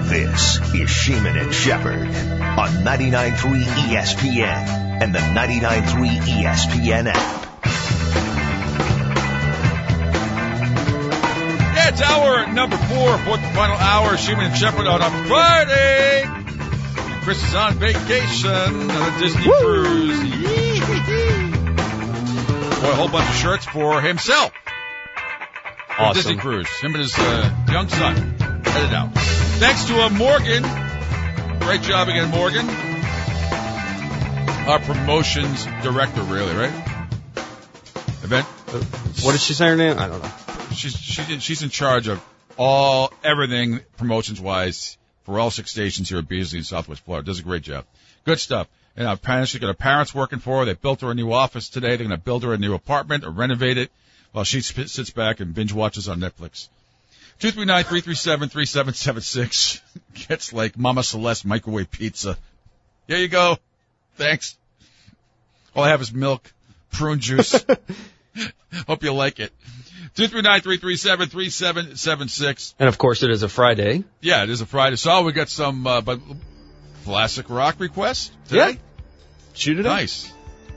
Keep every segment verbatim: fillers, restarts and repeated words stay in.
This is Sheeman and Shepherd on ninety-nine point three E S P N and the ninety-nine point three E S P N app. Yeah, it's hour number four, fourth and final hour. Sheeman and Shepherd on a Friday. Chris is on vacation on a Disney Woo! Cruise. Yee-hee-hee. Bought a whole bunch of shirts for himself. Awesome. Disney Cruise. Him and his uh, young son headed out. Thanks to uh, Morgan. Great job again, Morgan. Our promotions director, really, right? Event. What did she say her name? I don't know. She's she's she's in charge of all everything promotions wise for all six stations here at Beasley in Southwest Florida. Does a great job. Good stuff. And our parents, she's got her parents working for her. They built her a new office today. They're going to build her a new apartment or renovate it while she sits back and binge watches on Netflix. two three nine, three three seven, three seven seven six. Gets like Mama Celeste microwave pizza. Here you go. Thanks. All I have is milk, prune juice. Hope you like it. two three nine, three three seven, three seven seven six. And, of course, it is a Friday. Yeah, it is a Friday. So we got some uh, but classic rock requests today. Yeah. Shoot it up. Nice.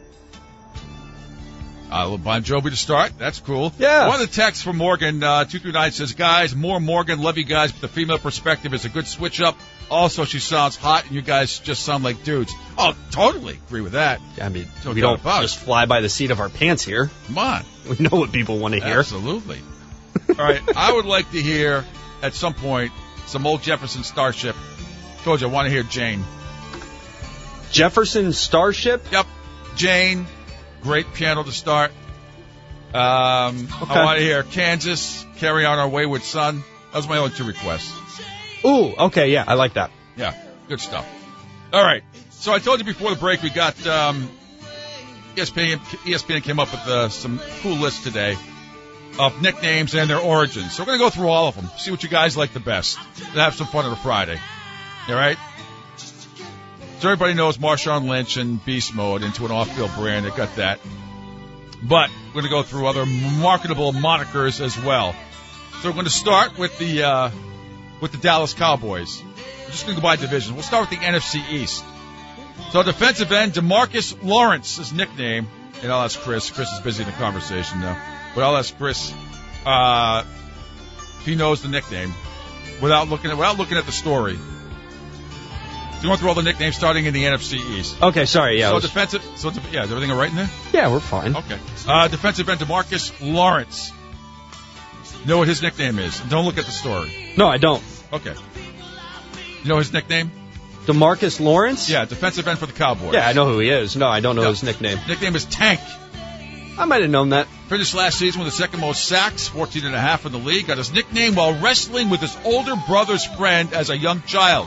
Uh, little Bon Jovi to start. That's cool. Yeah. One of the texts from Morgan, uh, two three nine says, guys, more Morgan, love you guys, but the female perspective is a good switch up. Also, she sounds hot, and you guys just sound like dudes. Oh, totally agree with that. I mean, No we doubt don't about it. just fly by the seat of our pants here. Come on. We know what people want to hear. Absolutely. All right, I would like to hear, at some point, some old Jefferson Starship. Told you, I want to hear Jane. Jefferson Starship? Yep, Jane. Great piano to start. Um, Okay. I want to hear Kansas, Carry On Our Wayward Son. Those are my only two requests. Ooh, okay, yeah, I like that. Yeah, good stuff. All right, so I told you before the break we got um, E S P N, E S P N came up with uh, some cool lists today of nicknames and their origins. So we're going to go through all of them, see what you guys like the best, and have some fun on a Friday. All right? So everybody knows Marshawn Lynch and Beast Mode into an off-field brand. They got that. But we're going to go through other marketable monikers as well. So we're going to start with the uh, with the Dallas Cowboys. We're just going to go by division. We'll start with the N F C East. So defensive end, DeMarcus Lawrence, his nickname. And I'll ask Chris. Chris is busy in the conversation now. But I'll ask Chris uh, if he knows the nickname without looking at without looking at the story. So you went through all the nicknames starting in the N F C East. Okay, sorry, yeah. So was- defensive. So de- yeah, is everything all right in there? yeah, we're fine. Okay. Uh, defensive end DeMarcus Lawrence. You know what his nickname is? Don't look at the story. No, I don't. Okay. You know his nickname? DeMarcus Lawrence? Yeah, defensive end for the Cowboys. Yeah, I know who he is. No, I don't know No. his nickname. Nickname is Tank. I might have known that. Finished last season with the second most sacks, fourteen and a half in the league. Got his nickname while wrestling with his older brother's friend as a young child.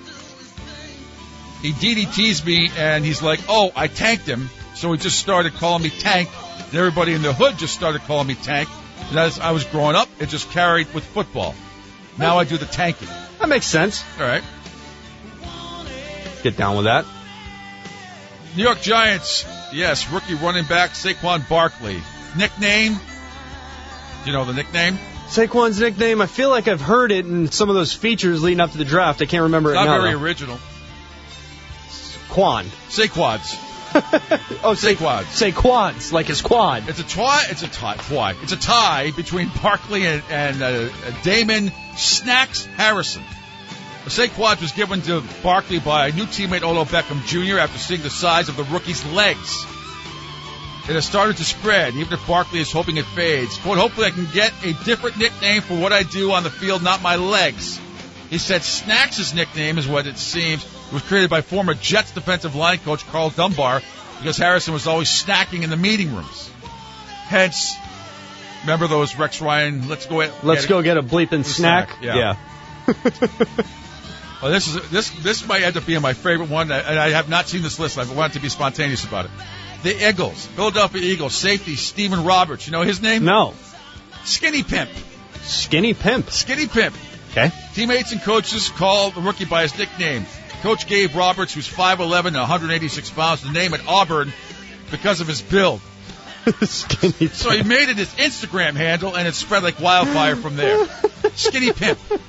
He D D T's me, and he's like, oh, I tanked him. So he just started calling me Tank. And everybody in the hood just started calling me Tank. And as I was growing up, it just carried with football. Now I do the tanking. That makes sense. All right. Get down with that. New York Giants, yes, rookie running back Saquon Barkley. Nickname? Do you know the nickname? Saquon's nickname, I feel like I've heard it in some of those features leading up to the draft. I can't remember Not it now. very though. original. Quan. Saquads. Oh, say, Saquads. say quads, like his quad. It's a tie. It's a tie. Why? It's a tie between Barkley and, and uh, Damon Snacks Harrison. The Saquads was given to Barkley by a new teammate Odell Beckham Junior after seeing the size of the rookie's legs. It has started to spread, even if Barkley is hoping it fades. Quote, hopefully I can get a different nickname for what I do on the field, not my legs. He said Snacks' nickname is what it seems. It was created by former Jets defensive line coach Carl Dunbar because Harrison was always snacking in the meeting rooms. Hence, remember those Rex Ryan, let's go at, Let's get go get a bleeping snack. snack, yeah. Well, this is this this might end up being my favorite one, and I have not seen this list. I wanted to be spontaneous about it. The Eagles, Philadelphia Eagles, safety Stephen Roberts. You know his name? No. Skinny Pimp. Skinny Pimp. Skinny Pimp. Okay. Teammates and coaches call the rookie by his nickname. Coach gave Roberts, who's five eleven and one hundred eighty-six pounds, the name at Auburn because of his build. Skinny Pimp. So he made it his Instagram handle, and it spread like wildfire from there. Skinny Pimp.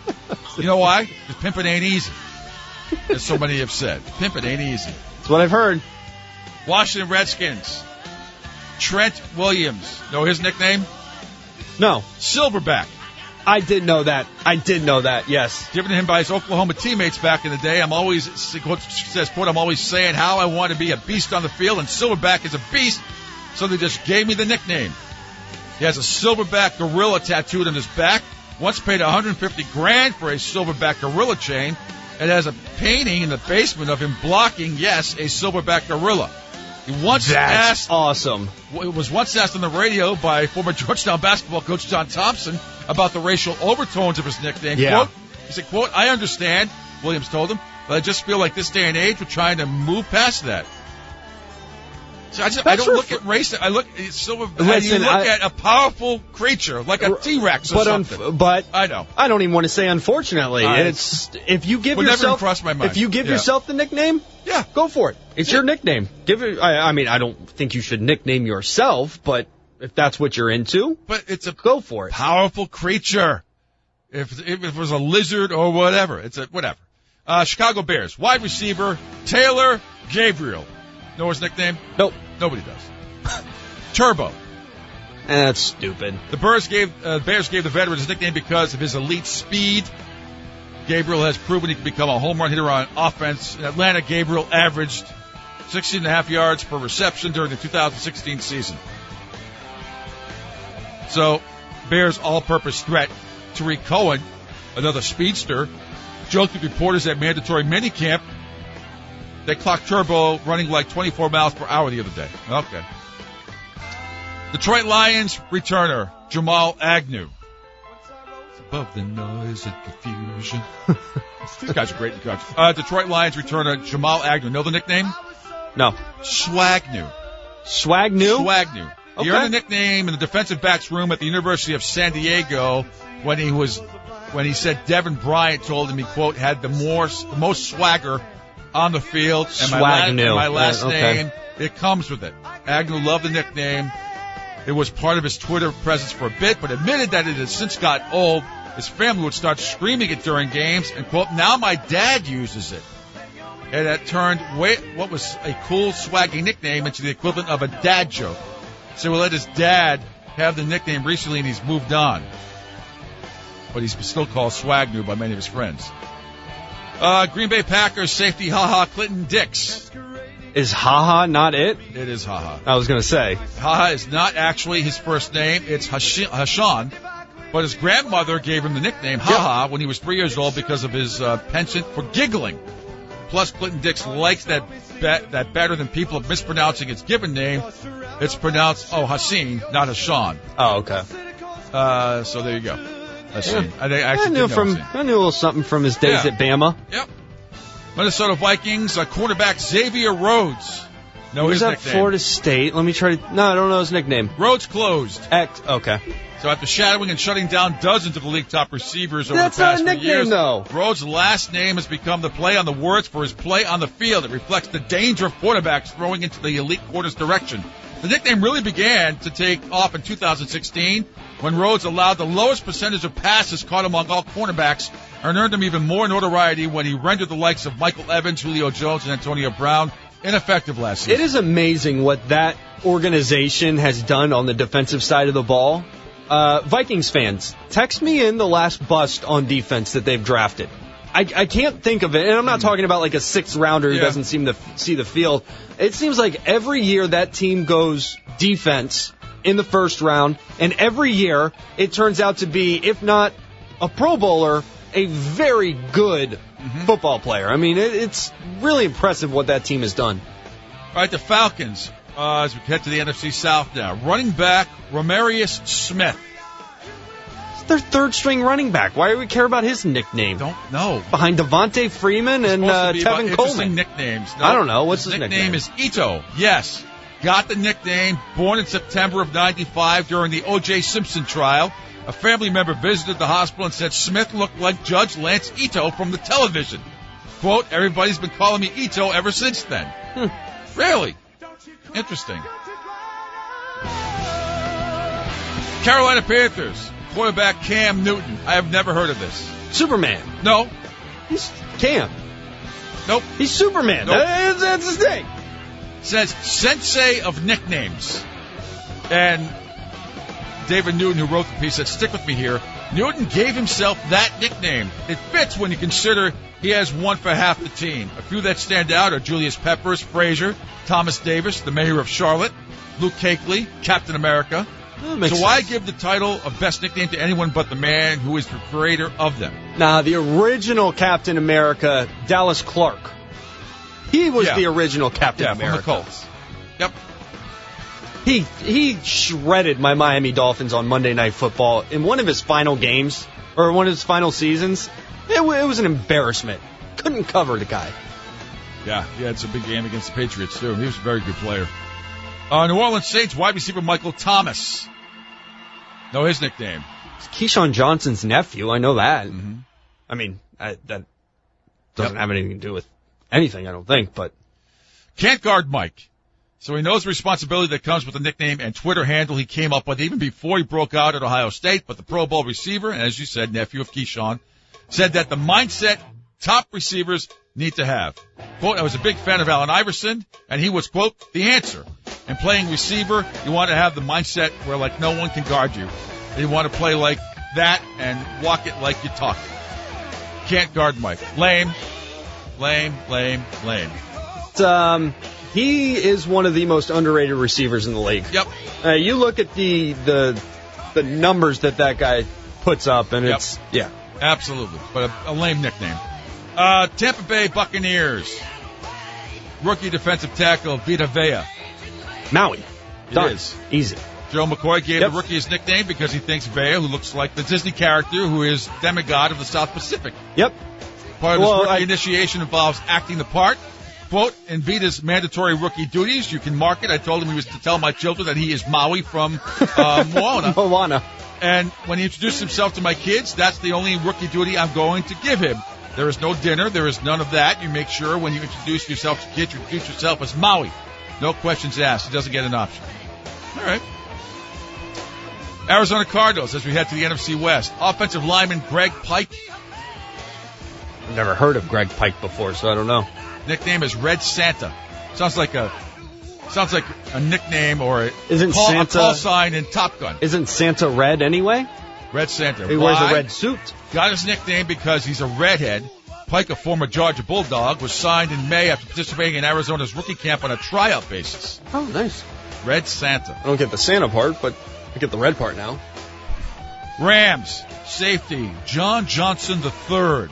You know why? Because pimping ain't easy. As so many have said. Pimping ain't easy. That's what I've heard. Washington Redskins. Trent Williams. Know his nickname? No. Silverback. I did know that. I did know that, yes. Given to him by his Oklahoma teammates back in the day. I'm always, says, quote, I'm always saying how I want to be a beast on the field, and Silverback is a beast, so they just gave me the nickname. He has a Silverback gorilla tattooed on his back. Once paid one hundred fifty grand for a Silverback gorilla chain. It has a painting in the basement of him blocking, yes, a Silverback gorilla. He once That's asked, awesome. It was once asked on the radio by former Georgetown basketball coach John Thompson about the racial overtones of his nickname. Yeah. Quote, he said, quote, I understand, Williams told him, but I just feel like this day and age we're trying to move past that. So I, just, I don't look refer- at race. I look it's silver. Listen, you look I, at a powerful creature like a T-Rex or but something. Unf- but I know. I don't even want to say unfortunately. Uh, it's if you give would never yourself cross my mind. if you give Yeah. yourself the nickname, Yeah. go for it. It's Yeah. your nickname. Give it. I, I mean, I don't think you should nickname yourself, but if that's what you're into, But it's a go for it. powerful creature. If, if it was a lizard or whatever, it's a whatever. Uh, Chicago Bears wide receiver Taylor Gabriel. Know his nickname? Nope. Nobody does. Turbo. That's stupid. The Bears gave uh, Bears gave the veteran his nickname because of his elite speed. Gabriel has proven he can become a home run hitter on offense. In Atlanta, Gabriel averaged sixteen and a half yards per reception during the two thousand sixteen season. So, Bears all-purpose threat Tariq Cohen, another speedster, joked with reporters at mandatory minicamp. They clocked Turbo running like twenty-four miles per hour the other day. Okay. Detroit Lions returner Jamal Agnew. Above the noise and confusion. These guys are great in country. Uh, Detroit Lions returner Jamal Agnew. Know the nickname? No. Swagnew. Swagnew? Swagnew. He Okay. earned a nickname in the defensive backs room at the University of San Diego when he was when he said Devin Bryant told him he, quote, had the more the most swagger on the field. And my, la- and Swagnew. my last Yeah, okay. name, it comes with it. Agnew loved the nickname. It was part of his Twitter presence for a bit, but admitted that it had since got old. His family would start screaming it during games, and, quote, now my dad uses it. And it turned way, what was a cool, swaggy nickname into the equivalent of a dad joke. So we let his dad have the nickname recently, and he's moved on. But he's still called Swagnew by many of his friends. Uh, Green Bay Packers safety HaHa Clinton Dix. Is Haha not it? It is HaHa. I was going to say. HaHa is not actually his first name. It's Hash- Hashan. But his grandmother gave him the nickname HaHa when he was three years old because of his uh, penchant for giggling. Plus, Clinton Dix likes that be- that better than people of mispronouncing its given name. It's pronounced, oh, Haseen, not Hashan. Oh, okay. Uh, so there you go. Haseen. Yeah. I, I, I actually knew did know from Haseen. I knew a little something from his days Yeah. at Bama. Yep. Minnesota Vikings, uh, quarterback Xavier Rhodes. Know Who's his that? nickname. Florida State. Let me try to. No, I don't know his nickname. Rhodes closed. X. Okay. So after shadowing and shutting down dozens of the league top receivers over That's the past not a few nickname, years, though. Rhodes' last name has become the play on the words for his play on the field. It reflects the danger of quarterbacks throwing into the elite quarter's direction. The nickname really began to take off in two thousand sixteen when Rhodes allowed the lowest percentage of passes caught among all cornerbacks and earned him even more notoriety when he rendered the likes of Michael Evans, Julio Jones, and Antonio Brown ineffective last season. It is amazing what that organization has done on the defensive side of the ball. Uh, Vikings fans, text me in the last bust on defense that they've drafted. I, I can't think of it, and I'm not talking about like a sixth rounder who Yeah. doesn't seem to f- see the field. It seems like every year that team goes defense in the first round, and every year it turns out to be, if not a Pro Bowler, a very good football player. I mean, it, it's really impressive what that team has done. All right, the Falcons, uh, as we head to the N F C South now. Running back Ramarius Smith. It's their third string running back. Why do we care about his nickname? Don't know. Behind Devontae Freeman and Supposed uh, to be about Tevin interesting Coleman. nicknames. I don't know. What's his nickname? nickname is Ito. Yes. Got the nickname. Born in September of ninety-five during the O J Simpson trial. A family member visited the hospital and said Smith looked like Judge Lance Ito from the television. Quote, everybody's been calling me Ito ever since then. Hmm. Really? Interesting. Carolina Panthers. Quarterback Cam Newton. I have never heard of this. Superman. No. He's Cam. Nope. He's Superman. Nope. That's, that's his thing. Says Sensei of Nicknames. And David Newton, who wrote the piece, said, stick with me here. Newton gave himself that nickname. It fits when you consider he has one for half the team. A few that stand out are Julius Peppers, Frazier, Thomas Davis, the mayor of Charlotte, Luke Kuechly, Captain America. So why sense. give the title of best nickname to anyone but the man who is the creator of them? Nah, the original Captain America, Dallas Clark. He was Yeah. the original Captain Yeah, America. from the Colts. Yep. He he shredded my Miami Dolphins on Monday Night Football in one of his final games, or one of his final seasons. It, w- it was an embarrassment. Couldn't cover the guy. Yeah, he had some big game against the Patriots, too. He was a very good player. Uh, New Orleans Saints wide receiver Michael Thomas. Know his nickname. It's Keyshawn Johnson's nephew. I know that. Mm-hmm. I mean, I, that doesn't Yep. have anything to do with anything, I don't think, but Can't guard Mike. So he knows the responsibility that comes with the nickname and Twitter handle he came up with even before he broke out at Ohio State. But the Pro Bowl receiver, and as you said, nephew of Keyshawn, said that the mindset top receivers need to have. Quote, I was a big fan of Allen Iverson, and he was, quote, the answer. And playing receiver, you want to have the mindset where, like, no one can guard you. You want to play like that and walk it like you talk it. Can't guard Mike. Lame, lame, lame, lame. um, he is one of the most underrated receivers in the league. Yep. Uh, you look at the the the numbers that that guy puts up, and Yep. it's yeah. Absolutely, but a, a lame nickname. Uh, Tampa Bay Buccaneers. Rookie defensive tackle Vita Vea. Maui. It Done. is. Easy. Joe McCoy gave Yep. the rookie his nickname because he thinks Vea, who looks like the Disney character who is demigod of the South Pacific. Yep. Part of Well, his rookie I- initiation involves acting the part. Quote, in Vita's mandatory rookie duties, you can mark it. I told him he was to tell my children that he is Maui from uh, Moana. Moana. And when he introduced himself to my kids, that's the only rookie duty I'm going to give him. There is no dinner. There is none of that. You make sure when you introduce yourself to kids, you introduce yourself as Maui. No questions asked. He doesn't get an option. All right. Arizona Cardinals as we head to the N F C West. Offensive lineman Greg Pike. I've never heard of Greg Pike before, so I don't know. Nickname is Red Santa. Sounds like a sounds like a nickname or a Isn't call, Santa- a call sign in Top Gun. Isn't Santa red anyway? Red Santa. He wears a Why? red suit. Got his nickname because he's a redhead. Pike, a former Georgia Bulldog, was signed in May after participating in Arizona's rookie camp on a tryout basis. Oh, nice. Red Santa. I don't get the Santa part, but I get the red part now. Rams, safety, John Johnson the third.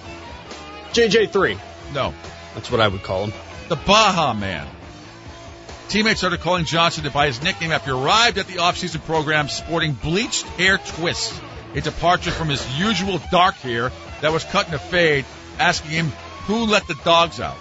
J J three. No, That's what I would call him. the Baja Man. Teammates started calling Johnson by his nickname after he arrived at the offseason program sporting bleached hair twists, a departure from his usual dark hair that was cut in a fade, asking him who let the dogs out.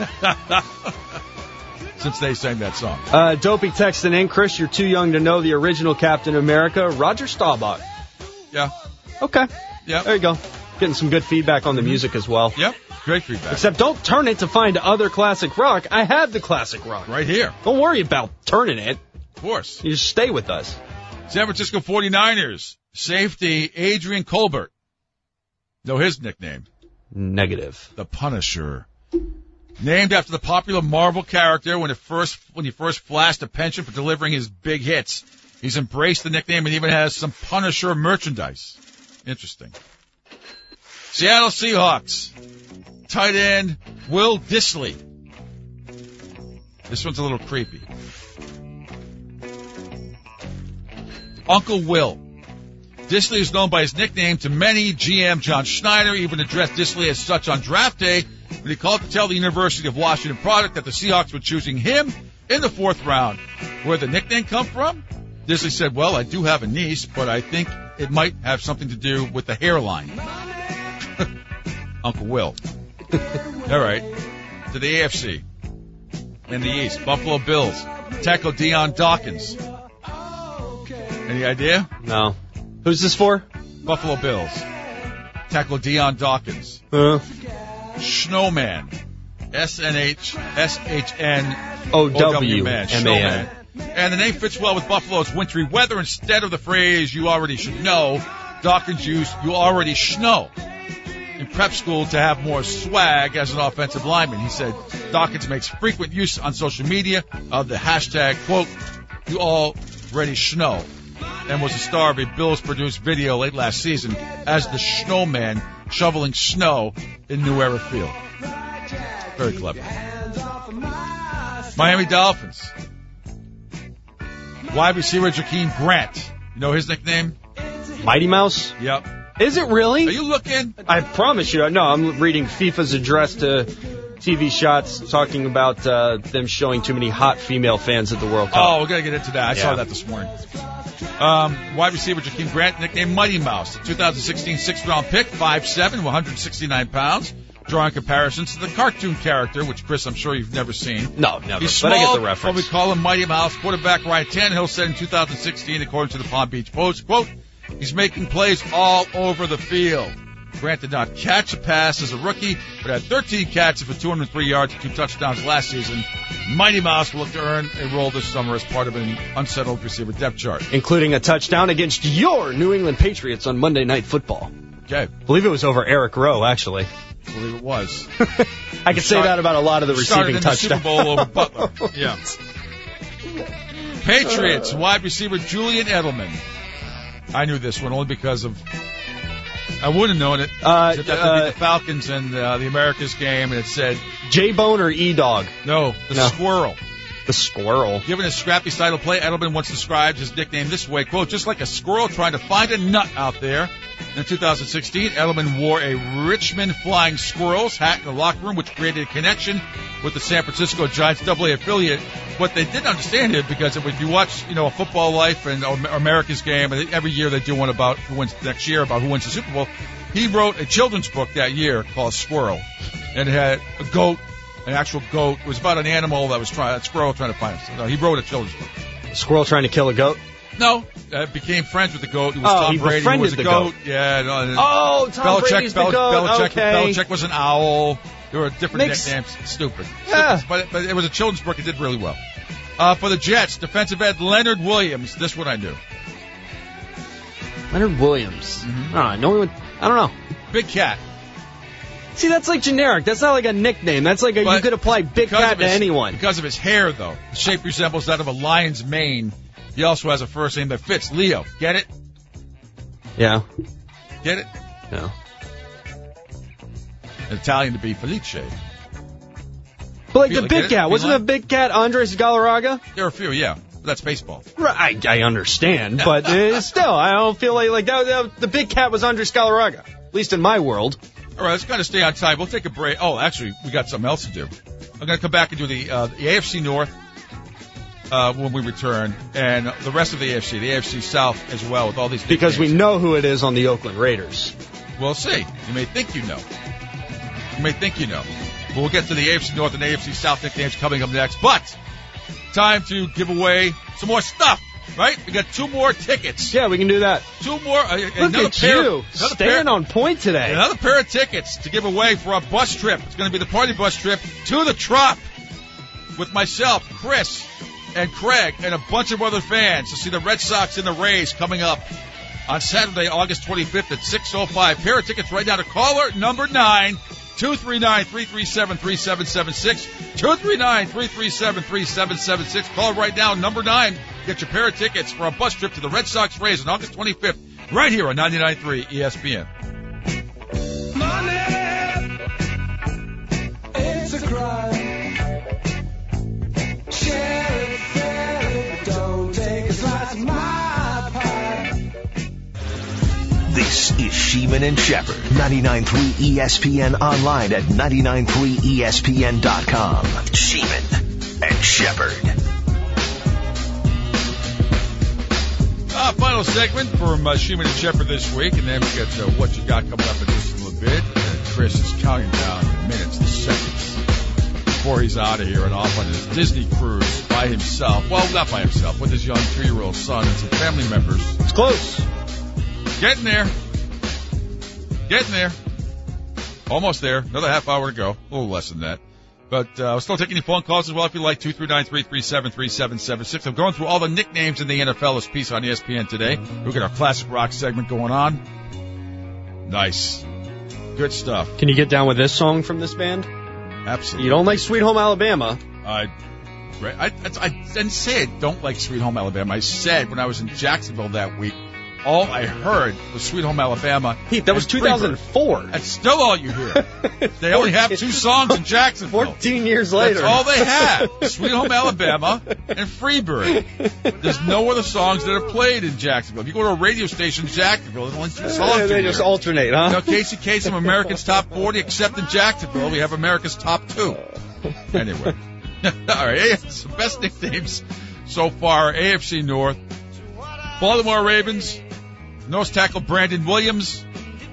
Since they sang that song. Uh, Dopey texting in, Chris, you're too young to know the original Captain America, Roger Staubach. Yeah. Okay. Yeah. There you go. Getting some good feedback on the music as well. Yep. Great feedback. Except don't turn it to find other classic rock. I have the classic rock. Right here. Don't worry about turning it. Of course. You just stay with us. San Francisco forty-niners. Safety Adrian Colbert. Know his nickname. Negative. The Punisher. Named after the popular Marvel character when it first when he first flashed a penchant for delivering his big hits. He's embraced the nickname and even has some Punisher merchandise. Interesting. Seattle Seahawks. Tight end Will Dissly. This one's a little creepy. Uncle Will. Dissly is known by his nickname to many. G M John Schneider even addressed Dissly as such on draft day when he called to tell the University of Washington product that the Seahawks were choosing him in the fourth round. Where did the nickname come from? Dissly said, well, I do have a niece, but I think it might have something to do with the hairline. Uncle Will. All right. To the A F C. In the East, Buffalo Bills. Tackle Deion Dawkins. Any idea? No. Who's this for? Buffalo Bills. Tackle Deion Dawkins. Uh, Snowman. S N H S H N O W man. M A N. Snowman. And the name fits well with Buffalo's wintry weather. Instead of the phrase you already should know, Dawkins used you already schno. in prep school to have more swag as an offensive lineman. He said Dawkins makes frequent use on social media of the hashtag, quote, you already schno, and was a star of a Bills-produced video late last season as the Snowman shoveling snow in New Era Field. Very clever. Miami Dolphins. Wide receiver Jakeem Grant. You know his nickname? Mighty Mouse? Yep. Is it really? Are you looking? I promise you. No, I'm reading FIFA's address to T V shots talking about uh, them showing too many hot female fans at the World Cup. Oh, we're going to get into that. I yeah. saw that this morning. Um, wide receiver Jakeem Grant, nicknamed Mighty Mouse. The twenty sixteen sixth-round pick, five seven, one hundred sixty-nine pounds. Drawing comparisons to the cartoon character, which, Chris, I'm sure you've never seen. No, never. He's but small, I get the reference. But we call him Mighty Mouse. Quarterback Ryan Tannehill said in two thousand sixteen, according to the Palm Beach Post, quote, he's making plays all over the field. Grant did not catch a pass as a rookie, but had thirteen catches for two hundred three yards and two touchdowns last season. Mighty Mouse will look to earn a role this summer as part of an unsettled receiver depth chart. Including a touchdown against your New England Patriots on Monday Night Football. Okay. I believe it was over Eric Rowe, actually. I believe it was. I could say that about a lot of the receiving touchdowns. Started in the Super Bowl over Butler. Yeah. Patriots, wide receiver Julian Edelman. I knew this one only because of... I wouldn't have known it. Uh, Except after uh, the Falcons and uh, the Americas game, and it said... J-Bone or E-Dog? No, the no. squirrel. The squirrel. Given his scrappy style of play, Edelman once described his nickname this way, quote, just like a squirrel trying to find a nut out there. In two thousand sixteen, Edelman wore a Richmond Flying Squirrels hat in the locker room, which created a connection with the San Francisco Giants double A affiliate. What they didn't understand it, because if you watch, you know, a Football Life and America's Game, and every year they do one about who wins next year, about who wins the Super Bowl, he wrote a children's book that year called Squirrel, and it had a goat, an actual goat. It was about an animal that was trying, a squirrel trying to find it. So he wrote a children's book. A squirrel trying to kill a goat? No, uh, became friends with the goat. He was oh, Tom he Brady. He was a the goat. goat. Yeah. No, oh, Tom Belichick, Brady's Bel- the goat. Belichick, okay. Belichick was an owl. There were different Makes... nicknames. Stupid. Yeah. Stupid. But, but it was a children's book. It did really well. Uh, for the Jets, defensive end Leonard Williams. This one I knew. Leonard Williams. Mm-hmm. I don't know. No, I don't know. Big Cat. See, that's like generic. That's not like a nickname. That's like a, you could apply Big Cat to his, anyone. Because of his hair, though. The shape resembles that of a lion's mane. He also has a first name that fits. Leo. Get it? Yeah. Get it? No. Italian to be Felice. But like Feel, the Big Cat. Wasn't a Big Cat Andres Galarraga? There are a few, yeah. But that's baseball. Right, I, I understand, but uh, still, I don't feel like, like that, that, the Big Cat was Andres Galarraga. At least in my world. All right, let's kind of stay on time. We'll take a break. Oh, actually, we got something else to do. I'm going to come back and do the, uh, the A F C North uh, when we return, and the rest of the A F C, the A F C South as well, with all these Because names. we know who it is on the Oakland Raiders. We'll see. You may think you know. You may think you know. But we'll get to the A F C North and A F C South nicknames coming up next. But time to give away some more stuff, right? We got two more tickets. Yeah, we can do that. Two more. Uh, Look another at pair, you, another staying pair, on point today. Another pair of tickets to give away for our bus trip. It's going to be the party bus trip to the Trop with myself, Chris, and Craig, and a bunch of other fans to see the Red Sox and the Rays coming up on Saturday, August twenty-fifth at six oh five. Pair of tickets right now to caller number nine, two three nine, three three seven, three seven seven six, two three nine, three three seven, three seven seven six. Call right now, number nine. Get your pair of tickets for a bus trip to the Red Sox Rays on August twenty-fifth, right here on ninety-nine point three E S P N. Money, it's a crime. Share it, share it, don't take a slice of my pie. This is Sheeman and Shepherd, ninety-nine point three E S P N, online at ninety-nine point three E S P N dot com. Sheeman and Shepherd. Uh, final segment from uh, Sheeman and Shepherd this week, and then we get uh, what you got coming up in just a little bit. And Chris is counting down the minutes, the seconds, before he's out of here and off on his Disney cruise by himself. Well, not by himself, with his young two-year-old son and some family members. It's close. Getting there. Getting there. Almost there. Another half hour to go. A little less than that. But uh, I'll still taking your phone calls as well if you like, two three nine, three three seven, three seven seven six. I'm going through all the nicknames in the N F L this piece on E S P N today. We've got our classic rock segment going on. Nice. Good stuff. Can you get down with this song from this band? Absolutely. You don't like Sweet Home Alabama? I, I, I, I didn't say I don't like Sweet Home Alabama. I said when I was in Jacksonville that week, all I heard was Sweet Home Alabama. Pete, that was and two thousand four. Freebird. That's still all you hear. They only have two songs in Jacksonville. Fourteen years later. That's all they have. Sweet Home Alabama and Freebird. There's no other songs that are played in Jacksonville. If you go to a radio station in Jacksonville, there's only two songs. Yeah, they you just hear. alternate, huh? You know, Casey Kasem, America's Top forty, except in Jacksonville, we have America's Top two. Anyway. All right, some best nicknames so far, A F C North. Baltimore Ravens, nose tackle Brandon Williams.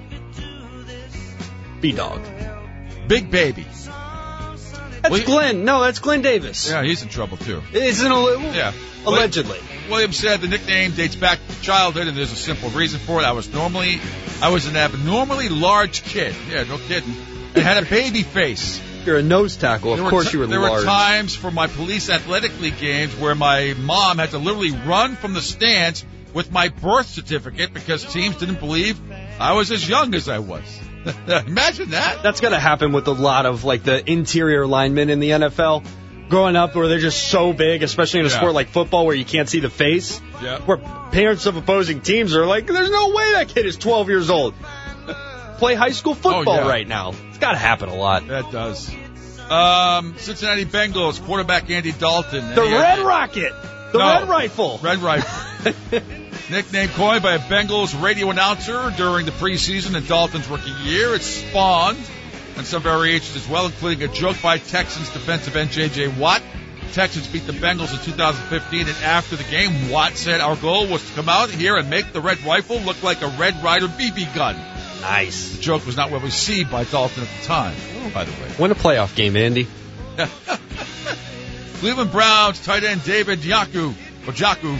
B-Dog. Big Baby. That's Well, Glenn. No, that's Glenn Davis. Yeah, he's in trouble, too. Isn't it? Yeah. Allegedly. Williams said the nickname dates back to childhood, and there's a simple reason for it. I was normally, I was an abnormally large kid. Yeah, no kidding. And had a baby face. You're a nose tackle. Of There were course ti- you were There large. were times for my police athletic league games where my mom had to literally run from the stands with my birth certificate because teams didn't believe I was as young as I was. Imagine that. That's going to happen with a lot of, like, the interior linemen in the N F L. Growing up where they're just so big, especially in a Yeah. sport like football where you can't see the face. Yeah. Where parents of opposing teams are like, there's no way that kid is twelve years old. Play high school football Oh, yeah. right now. It's got to happen a lot. That does. Um, Cincinnati Bengals quarterback Andy Dalton. The And he- Red Rocket. The No. Red Rifle. Red Rifle. Nickname coined by a Bengals radio announcer during the preseason in Dalton's rookie year. It spawned and some variations as well, including a joke by Texans defensive end J J. Watt. Texans beat the Bengals in two thousand fifteen, and after the game, Watt said, "Our goal was to come out here and make the Red Rifle look like a Red Ryder B B gun." Nice. The joke was not well received by Dalton at the time, by the way. Win a playoff game, Andy. Cleveland Browns tight end David Njoku, or Njoku,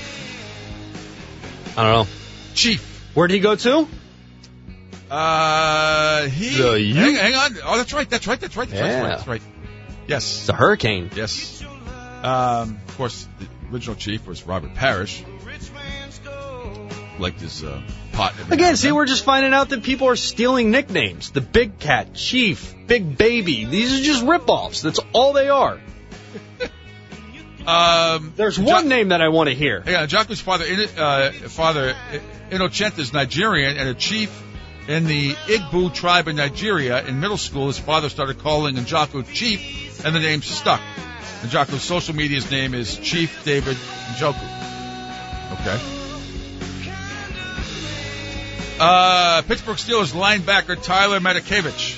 I don't know. Chief. Where'd he go to? Uh, he. The U- hang, hang on. Oh, that's right. That's right. That's right. That's right. Yeah. That's right. Yes. It's a hurricane. Yes. Um, of course, the original chief was Robert Parrish. Liked his uh, pot. every now Again, and see, then. we're just finding out that people are stealing nicknames. The Big Cat, Chief, Big Baby. These are just ripoffs. That's all they are. Um, There's Jo- one name that I want to hear. Yeah, Njoku's father, In- uh, father Innocent is Nigerian and a chief in the Igbo tribe in Nigeria. In middle school, his father started calling Njoku Chief, and the name stuck. Njoku's social media's name is Chief David Njoku. Okay. Uh, Pittsburgh Steelers linebacker Tyler Matakevich.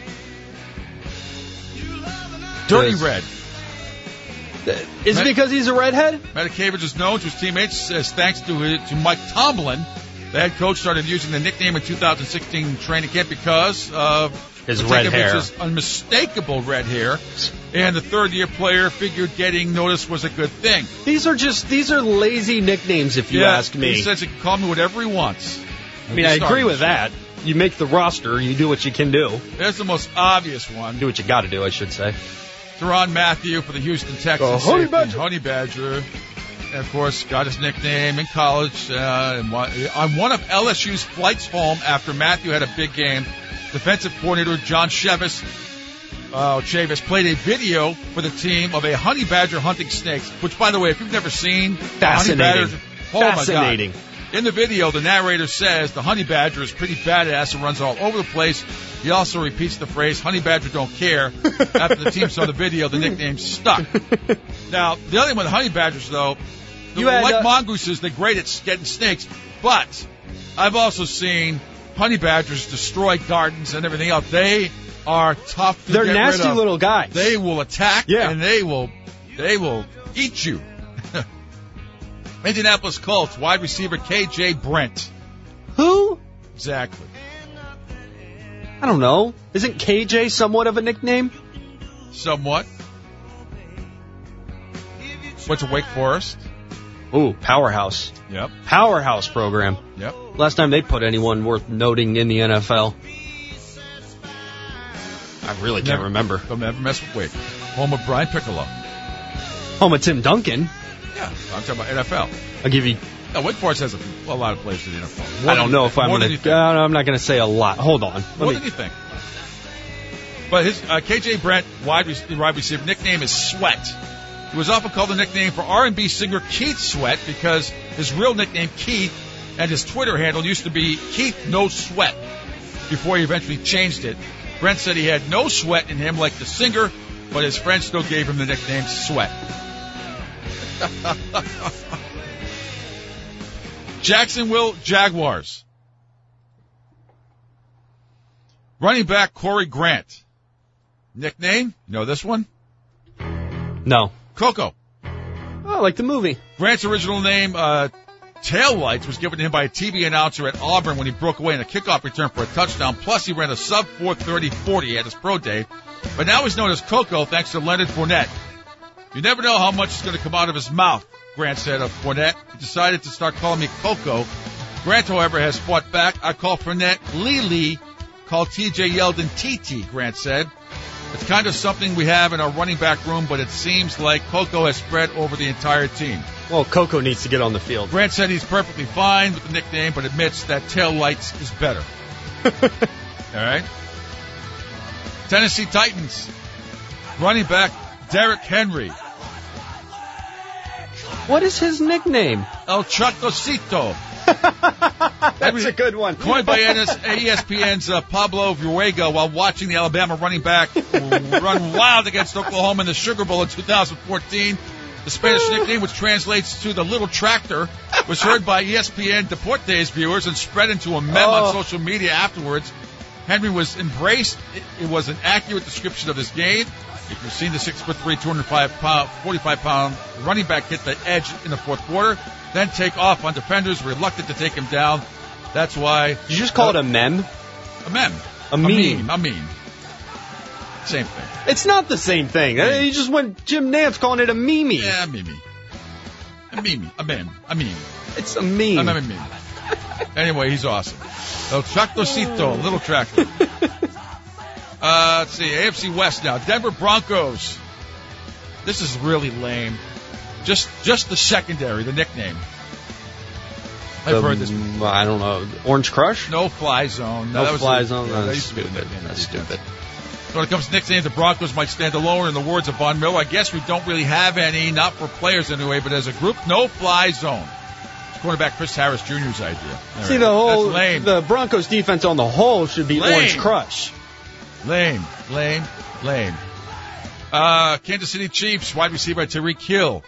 Dirty Yes. Red. Is it Matt- because he's a redhead? Matakevich is known to his teammates as thanks to his, to Mike Tomlin. The head coach started using the nickname in two thousand sixteen training camp because of His red hair. Matakevich's unmistakable red hair. And the third-year player figured getting noticed was a good thing. These are just, these are lazy nicknames if you ask me. He says he can call me whatever he wants. I mean, I agree with that. You make the roster, you do what you can do. There's the most obvious one. Do what you got to do, I should say. Teron Matthew for the Houston Texans. Oh, Honey safety, Badger. Honey Badger. And, of course, got his nickname in college. Uh, and one, on one of L S U's flights home after Matthew had a big game, defensive coordinator John Chavis, uh, Chavis played a video for the team of a honey badger hunting snakes, which, by the way, if you've never seen a honey Fascinating. badger, oh Fascinating. my God. In the video, the narrator says the honey badger is pretty badass and runs all over the place. He also repeats the phrase, honey badger don't care. After the team saw the video, the nickname stuck. Now, the other thing with the honey badgers, though, they're You had, like uh, mongooses, they're great at getting snakes, but I've also seen honey badgers destroy gardens and everything else. They are tough to They're get rid nasty of. little guys. They will attack, Yeah. and they will, they will eat you. Indianapolis Colts wide receiver K J Brent. Who? Exactly. I don't know. Isn't K J somewhat of a nickname? Somewhat. Went to Wake Forest. Ooh, Powerhouse. Yep. Powerhouse program. Yep. Last time they put anyone worth noting in the N F L. I really can't Never- remember. Don't ever mess with Wake. Home of Brian Piccolo. Home of Tim Duncan. Yeah. I'm talking about N F L. I'll give you. No, Wake Forest has a, a lot of players in the N F L. More I don't than know you if think. I'm More going than you to. think. I'm not going to say a lot. Hold on. Let More me- than you think. But his uh, K J Brent, wide, re- wide receiver, nickname is Sweat. He was often called the nickname for R and B singer Keith Sweat because his real nickname, Keith, and his Twitter handle used to be Keith No Sweat before he eventually changed it. Brent said he had no sweat in him like the singer, but his friends still gave him the nickname Sweat. Jacksonville Jaguars. Running back Corey Grant. Nickname? You know this one? No. Coco. Oh, like the movie. Grant's original name, uh, Taillights, was given to him by a T V announcer at Auburn when he broke away in a kickoff return for a touchdown. Plus, he ran a sub four thirty forty at his pro day. But now he's known as Coco thanks to Leonard Fournette. You never know how much is going to come out of his mouth, Grant said of Fournette. He decided to start calling me Coco. Grant, however, has fought back. I call Fournette Lee. Call T J Yeldon T T, Grant said. It's kind of something we have in our running back room, but it seems like Coco has spread over the entire team. Well, Coco needs to get on the field. Grant said he's perfectly fine with the nickname, but admits that Taillights is better. All right. Tennessee Titans. Running back Derrick Henry. What is his nickname? El Chocosito. That's a good one. Coined by E S P N's uh, Pablo Viruega while watching the Alabama running back run wild against Oklahoma in the Sugar Bowl in two thousand fourteen. The Spanish nickname, which translates to the Little Tractor, was heard by E S P N Deportes viewers and spread into a meme Oh. on social media afterwards. Henry was embraced. It, it was an accurate description of his game. If you've seen the six foot three, two hundred five pound, forty-five pound running back hit the edge in the fourth quarter, then take off on defenders reluctant to take him down. That's why. Did you just call it a mem? A meme. A meme. A meme. Same thing. It's not the same thing. Uh, You just went Jim Nance calling it a meme. Yeah, a meme. A meme. A meme. A meme. It's a meme. A meme. A meme. Anyway, he's awesome. El Chocosito, Little Tractor. Uh, let's see, A F C West now. Denver Broncos. This is really lame. Just just the secondary, the nickname. I've The- heard this. I don't know. Orange Crush? No fly zone. No that was fly a- zone. yeah, that That's used to be the stupid. nickname. That's stupid. So when it comes to nicknames, the Broncos might stand alone. In the words of Von Miller, I guess we don't really have any, not for players anyway, but as a group, no fly zone. It's quarterback Chris Harris Junior's idea. All See, right. the whole That's lame. the Broncos defense on the whole should be Lame. Orange Crush. Lame, lame, lame. Uh, Kansas City Chiefs, wide receiver Tyreek Hill.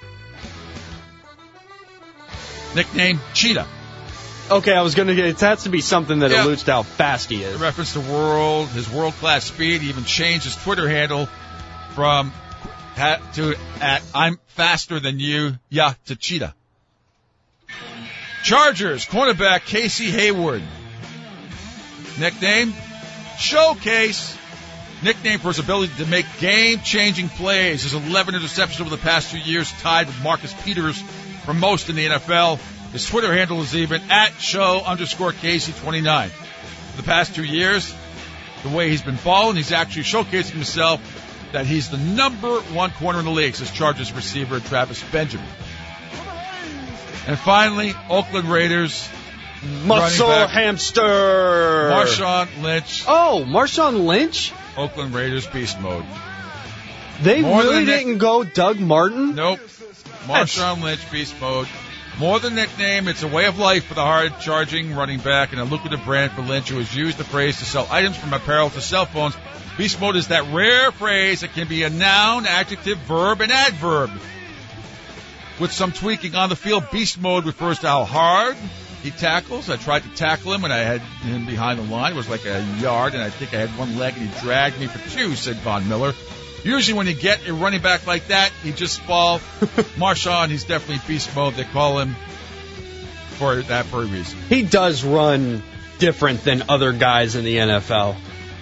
Nickname Cheetah. Okay, I was going to get, it has to be something that Yeah. alludes to how fast he In is. reference to world, his world-class speed. He even changed his Twitter handle from ha- to at I'm faster than you, yeah, to Cheetah. Chargers, cornerback Casey Hayward. Nickname Showcase. Nickname for his ability to make game-changing plays. His eleven interceptions over the past two years tied with Marcus Peters for most in the N F L. His Twitter handle is even at show underscore Casey twenty-nine. For the past two years, the way he's been balling, he's actually showcasing himself that he's the number one corner in the league, says Chargers receiver Travis Benjamin. And finally, Oakland Raiders, Muscle running back hamster. Marshawn Lynch, Oh, Marshawn Lynch? Oakland Raiders beast mode. They More really than Nick- didn't go Doug Martin? Nope. Marshawn Lynch beast mode. More than nickname, it's a way of life for the hard-charging running back and a lucrative brand for Lynch, who has used the phrase to sell items from apparel to cell phones. Beast mode is that rare phrase that can be a noun, adjective, verb, and adverb. With some tweaking on the field, beast mode refers to how hard he tackles. I tried to tackle him, and I had him behind the line. It was like a yard, and I think I had one leg, and he dragged me for two, said Von Miller. Usually when you get a running back like that, he just fall. Marshawn, he's definitely beast mode. They call him for that for a reason. He does run different than other guys in the N F L.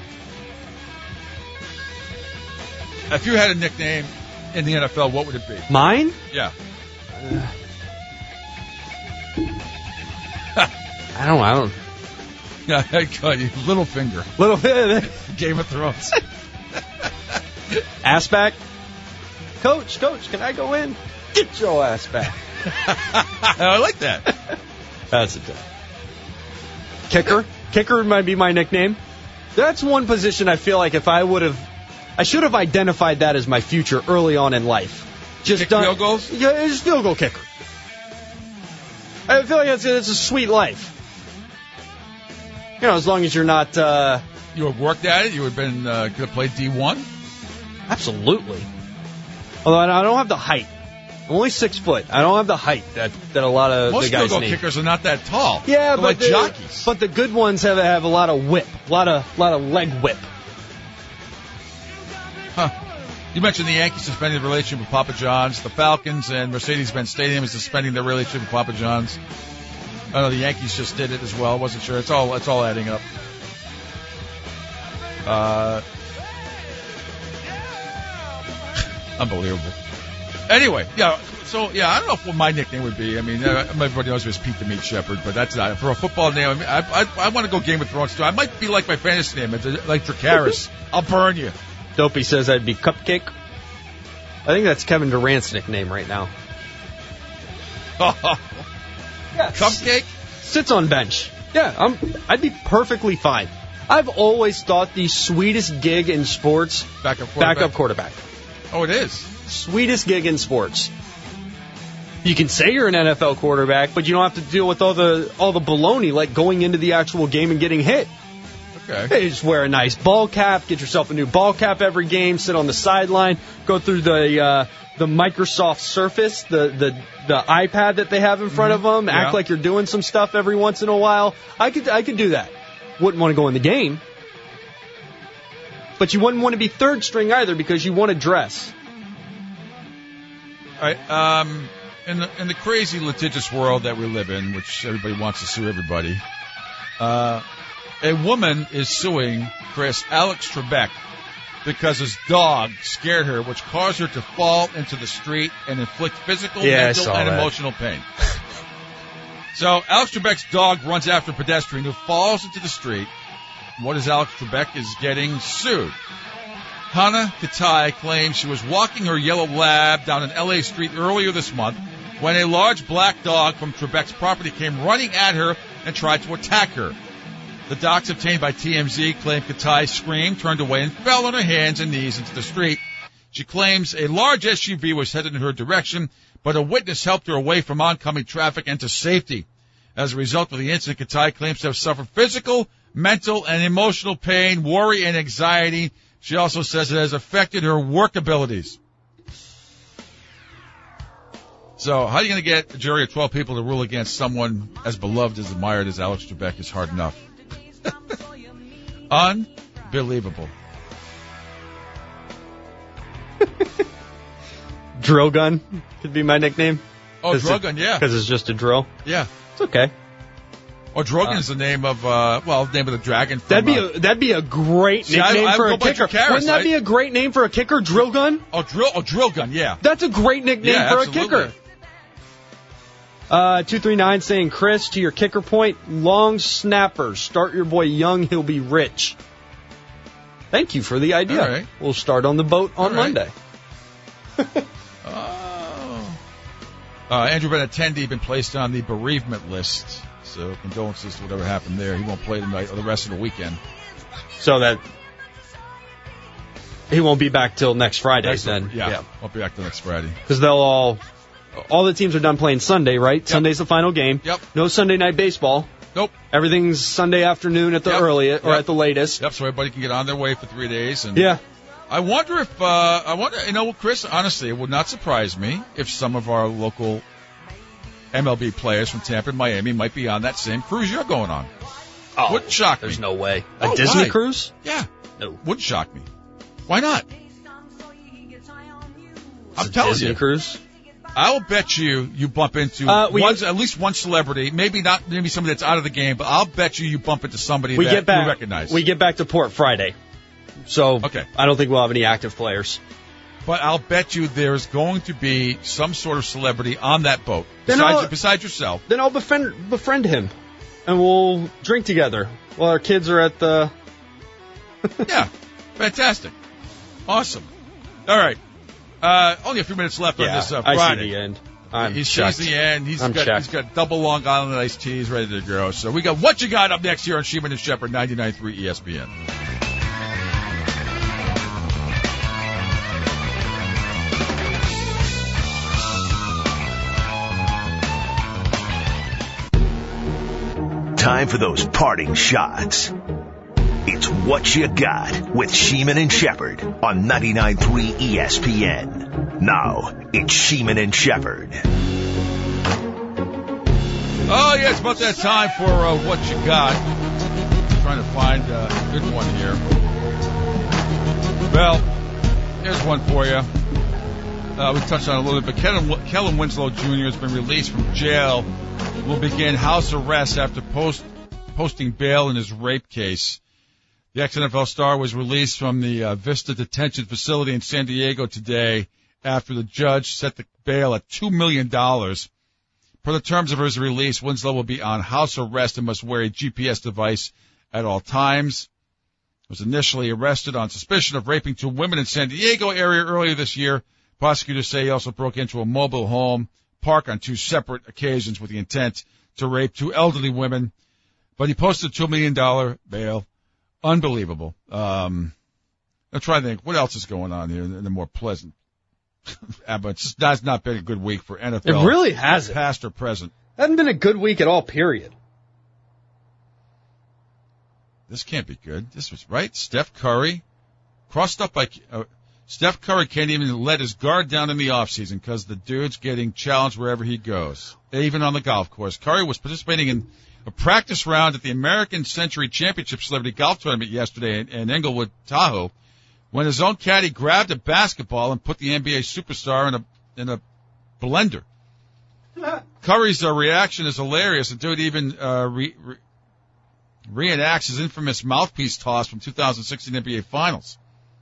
If you had a nickname in the N F L, what would it be? Mine? Yeah. I don't I don't. Yeah, I call you Littlefinger. Little bit. Game of Thrones. Ass back. Coach, coach, can I go in? Get your ass back. I like that. That's it. Kicker? Kicker might be my nickname. That's one position I feel like if I would have, I should have identified that as my future early on in life. Just Kick done, field goals? Yeah, it's field goal kicker. I feel like it's, it's a sweet life. You know, as long as you're not. Uh, You would have worked at it. You would have been uh, could have played D one. Absolutely. Although I don't have the height. I'm only six foot. I don't have the height that, that a lot of Most the guys field goal need. kickers are not that tall. Yeah, They're but like the, jockeys. but the good ones have have a lot of whip, a lot of lot of leg whip. Huh. You mentioned the Yankees suspending the relationship with Papa John's. The Falcons and Mercedes-Benz Stadium is suspending their relationship with Papa John's. I know the Yankees just did it as well. Wasn't sure. It's all it's all adding up. Uh, unbelievable. Anyway, yeah. So yeah, I don't know what my nickname would be. I mean, uh, everybody knows me as Pete the Meat Shepherd, but that's not for a football name. I mean, I I, I want to go Game of Thrones too. I might be like my fantasy name, it's like Dracarys. I'll burn you. Dopey says I'd be Cupcake. I think that's Kevin Durant's nickname right now. Yeah, Cupcake. sits on bench. Yeah, I'm. I'd be perfectly fine. I've always thought the sweetest gig in sports, Backup quarterback. backup quarterback. Oh, it is. Sweetest gig in sports. You can say you're an N F L quarterback, but you don't have to deal with all the all the baloney like going into the actual game and getting hit. Okay. Hey, just wear a nice ball cap, get yourself a new ball cap every game, sit on the sideline, go through the uh, the Microsoft Surface, the, the the iPad that they have in front Mm-hmm. of them, Yeah. act like you're doing some stuff every once in a while. I could I could do that. Wouldn't want to go in the game, but you wouldn't want to be third string either because you want to dress. All right. Um, in the in the crazy litigious world that we live in, which everybody wants to sue everybody, uh, a woman is suing Chris Alex Trebek because his dog scared her, which caused her to fall into the street and inflict physical, Yeah, I mental, saw and that. emotional pain. So Alex Trebek's dog runs after a pedestrian who falls into the street. What is Alex Trebek is getting sued? Hannah Katai claims she was walking her yellow lab down an L A street earlier this month when a large black dog from Trebek's property came running at her and tried to attack her. The docs obtained by T M Z claim Katai screamed, turned away, and fell on her hands and knees into the street. She claims a large S U V was headed in her direction, but a witness helped her away from oncoming traffic and to safety. As a result of the incident, Katai claims to have suffered physical, mental, and emotional pain, worry, and anxiety. She also says it has affected her work abilities. So how are you going to get a jury of twelve people to rule against someone as beloved, as admired as Alex Trebek is hard enough? Unbelievable. Drill gun could be my nickname. Oh, drill gun, yeah. Because it's just a drill. Yeah. It's okay. Or Drogon Uh, is the name of, uh, well, the name of the dragon. From, That'd be uh, a that'd be a great See, I- nickname I for go a by kicker. Dracarys, Wouldn't that I- be a great name for a kicker? Drill gun. oh, drill, oh, drill gun, yeah. That's a great nickname Yeah, for absolutely. a kicker. Uh, two three nine saying, Chris, to your kicker point, long snappers. Start your boy young, he'll be rich. Thank you for the idea. All right. We'll start on the boat on All right. Monday. Oh. Uh, Andrew Benintendi been placed on the bereavement list. So condolences to whatever happened there. He won't play tonight or the rest of the weekend. So that he won't be back till next Friday Next- then. Yeah, I'll be back till next Friday. Because they'll all, all the teams are done playing Sunday, right? Sunday's the final game. Yep. No Sunday night baseball. Nope. Everything's Sunday afternoon at the Yep. earliest or Yep. at the latest. Yep, so everybody can get on their way for three days. And Yeah. I wonder if, uh, I wonder, you know, Chris, honestly, it would not surprise me if some of our local M L B players from Tampa and Miami might be on that same cruise you're going on. Oh, Wouldn't shock there's me. no way. A Oh, Disney why? cruise? Yeah, No. wouldn't shock me. Why not? I'm It's a telling Disney you. cruise? I'll bet you you bump into Uh, we one, get- at least one celebrity, maybe not maybe somebody that's out of the game, but I'll bet you you bump into somebody We that get back. you recognize. We get back to port Friday. So Okay. I don't think we'll have any active players. But I'll bet you there's going to be some sort of celebrity on that boat Then besides, I'll- besides yourself. Then I'll befriend befriend him, and we'll drink together while our kids are at the. Yeah, fantastic, awesome. All right, uh, only a few minutes left on Yeah, this uh, I Friday. see the end. I'm He's checked. sees the end. He's I'm got checked. he's got double Long Island iced teas ready to go. So we got what you got up next here on Sheeman and Shepherd ninety-nine point three E S P N. time for those parting shots. It's What You Got with Sheeman and Shepherd on ninety-nine point three E S P N. Now, it's Sheeman and Shepherd. Oh, yeah, it's about that time for uh, What You Got. I'm trying to find uh, a good one here. Well, here's one for you. Uh, we touched on it a little bit, but Kellen, Kellen Winslow Junior has been released from jail. Will begin house arrest after post, posting bail in his rape case. The ex-N F L star was released from the uh, Vista Detention Facility in San Diego today after the judge set the bail at two million dollars. Per the terms of his release, Winslow will be on house arrest and must wear a G P S device at all times. He was initially arrested on suspicion of raping two women in San Diego area earlier this year. Prosecutors say he also broke into a mobile home park on two separate occasions with the intent to rape two elderly women. But he posted a two million dollars bail. Unbelievable. Um, I'm trying to think, what else is going on here in the more pleasant? But it's, that's not been a good week for N F L. It really hasn't. Past or present. Hasn't been a good week at all, period. This can't be good. This was right. Steph Curry, crossed up by uh, Steph Curry can't even let his guard down in the offseason because the dude's getting challenged wherever he goes, even on the golf course. Curry was participating in a practice round at the American Century Championship Celebrity Golf Tournament yesterday in, in Inglewood, Tahoe, when his own caddy grabbed a basketball and put the N B A superstar in a in a blender. Curry's uh, reaction is hilarious. The dude even uh, re, re, reenacts his infamous mouthpiece toss from two thousand sixteen N B A Finals.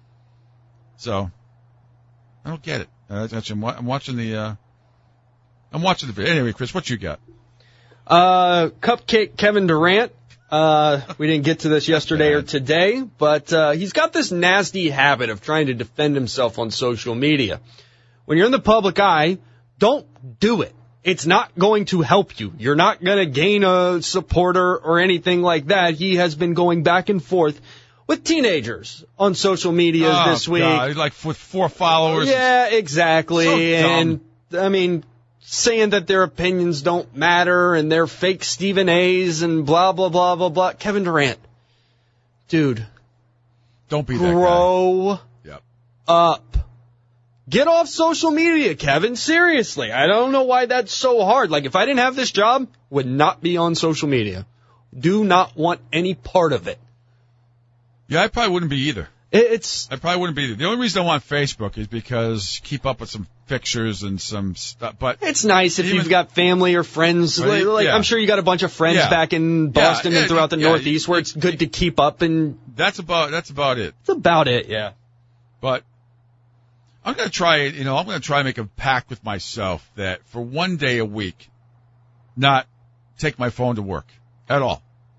So, I don't get it. Uh, I'm, I'm watching the. Uh, I'm watching the video. Anyway, Chris, what you got? Uh, Cupcake Kevin Durant. Uh, we didn't get to this yesterday or today, but uh, he's got this nasty habit of trying to defend himself on social media. When you're in the public eye, don't do it. It's not going to help you. You're not going to gain a supporter or anything like that. He has been going back and forth with teenagers on social media oh, this week. God. Like with four followers. Yeah, exactly. So dumb. And, I mean, saying that their opinions don't matter and they're fake Stephen A's and blah, blah, blah, blah, blah. Kevin Durant. Dude. Don't be that Grow guy. Yep. up. Get off social media, Kevin. Seriously. I don't know why that's so hard. Like, if I didn't have this job, would not be on social media. Do not want any part of it. Yeah, I probably wouldn't be either. It's. I probably wouldn't be either. The only reason I want Facebook is because keep up with some pictures and some stuff. But it's nice if even, you've got family or friends. Right, like yeah. I'm sure you got a bunch of friends yeah. back in Boston yeah, and throughout the yeah, Northeast yeah, where it's good to keep up. And that's about that's about it. That's about it. Yeah. But I'm gonna try it. You know, I'm gonna try and make a pact with myself that for one day a week, not take my phone to work at all.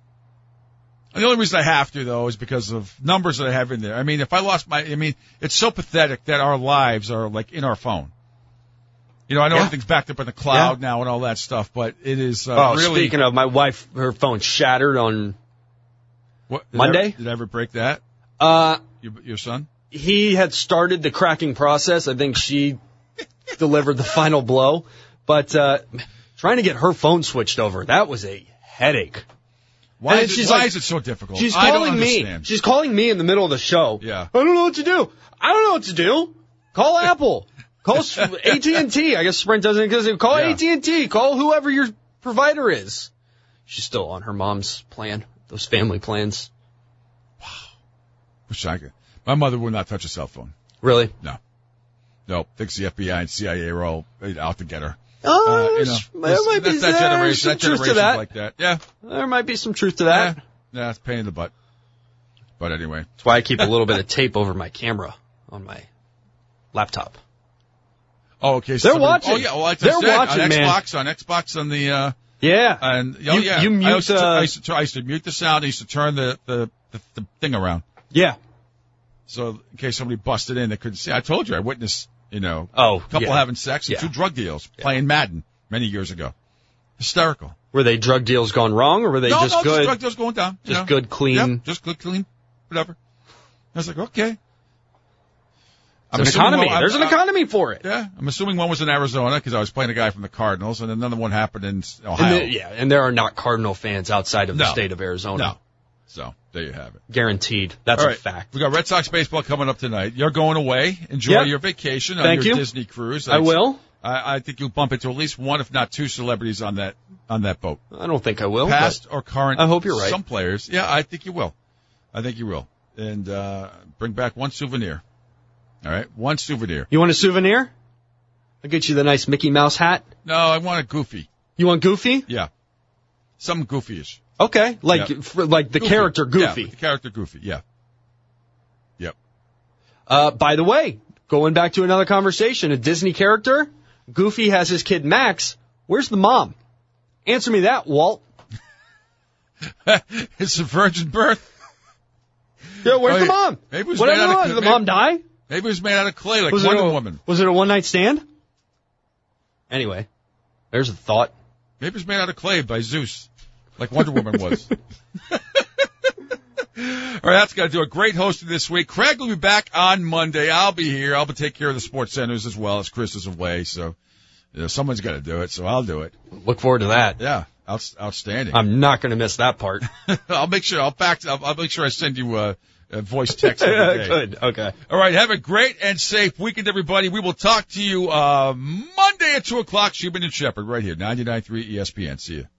And the only reason I have to, though, is because of numbers that I have in there. I mean, if I lost my, I mean, it's so pathetic that our lives are like in our phone. You know, I know yeah. everything's backed up in the cloud yeah. now and all that stuff, but it is uh, oh, really. Speaking of, my wife, her phone shattered on what, did Monday. I ever, did I ever break that? Uh, your, your son? He had started the cracking process. I think she delivered the final blow, but uh, trying to get her phone switched over, that was a headache. Why, and is it, she's why like, is it so difficult? She's I calling don't me. understand. She's calling me in the middle of the show. Yeah. I don't know what to do. I don't know what to do. Call Apple. Call A T and T. I guess Sprint doesn't exist. Call yeah. A T and T. Call whoever your provider is. She's still on her mom's plan, those family plans. Wow. Wish I could. My mother would not touch a cell phone. Really? No. No. Thinks the F B I and C I A are all out to get her. Oh, uh, you know, there might be that's that some generation. That truth to generation's that. like that. Yeah. There might be some truth to that. Yeah. Yeah, it's a pain in the butt. But anyway. That's why I keep a little bit of tape over my camera on my laptop. Oh, okay. So They're somebody, watching. Oh, yeah. Well, like They're I said, watching, on man. Xbox, on Xbox, on the, uh, yeah. and, oh, you, yeah. You mute, I used, to, uh, I, used to, I used to mute the sound. I used to turn the, the, the, the thing around. Yeah. So in case somebody busted in, they couldn't see. I told you, I witnessed, you know, oh, a couple yeah. having sex and yeah. two drug deals yeah. playing Madden many years ago. Hysterical. Were they drug deals gone wrong, or were they no, just no, good? just drug deals going down. Just know? good, clean. Yep, just good, clean, whatever. I was like, okay. I'm It's an assuming economy. one- There's an I- I- economy for it. Yeah, I'm assuming one was in Arizona because I was playing a guy from the Cardinals, and another one happened in And Ohio. the- yeah, and there are not Cardinal fans outside of the No. state of Arizona. No. So there you have it. Guaranteed. That's All a right. fact. We got Red Sox baseball coming up tonight. You're going away. Enjoy Yep. your vacation on Thank your you. Disney cruise. I will. I, I think you'll bump into at least one, if not two, celebrities on that on that boat. I don't think I will. Past or current. I hope you're right. Some players. Yeah, I think you will. I think you will. And uh, bring back one souvenir. All right, one souvenir. but- You want a souvenir? I'll get you the nice Mickey Mouse hat. No, I want a goofy. You want Goofy? Yeah, something goofy-ish. Okay. Like, Yeah. for, like the Goofy. character Goofy. Yeah, the character Goofy. Yeah. Yep. Uh, by the way, going back to another conversation, a Disney character, Goofy has his kid Max. Where's the mom? Answer me that, Walt. It's a virgin birth. Yeah, where's Oh, the yeah. mom? Maybe it was Whatever made out it of- was. Did the maybe- mom die? Maybe it was made out of clay, like Was Wonder it a, Woman. Was it a one night stand? Anyway, there's a thought. Maybe it was made out of clay by Zeus, like Wonder Woman was. All right, that's got to do it. Great hosting this week. Craig will be back on Monday. I'll be here. I'll be take care of the sports centers as well as Chris is away. So, you know, someone's got to do it. So I'll do it. Look forward to that. Yeah, out, outstanding. I'm not going to miss that part. I'll make sure. I'll back. I'll, I'll make sure I send you a, a voice text every day. Good. Okay. All right. Have a great and safe weekend, everybody. We will talk to you uh Monday at two o'clock. Shubin and Shepherd right here, ninety-nine point three E S P N. See you.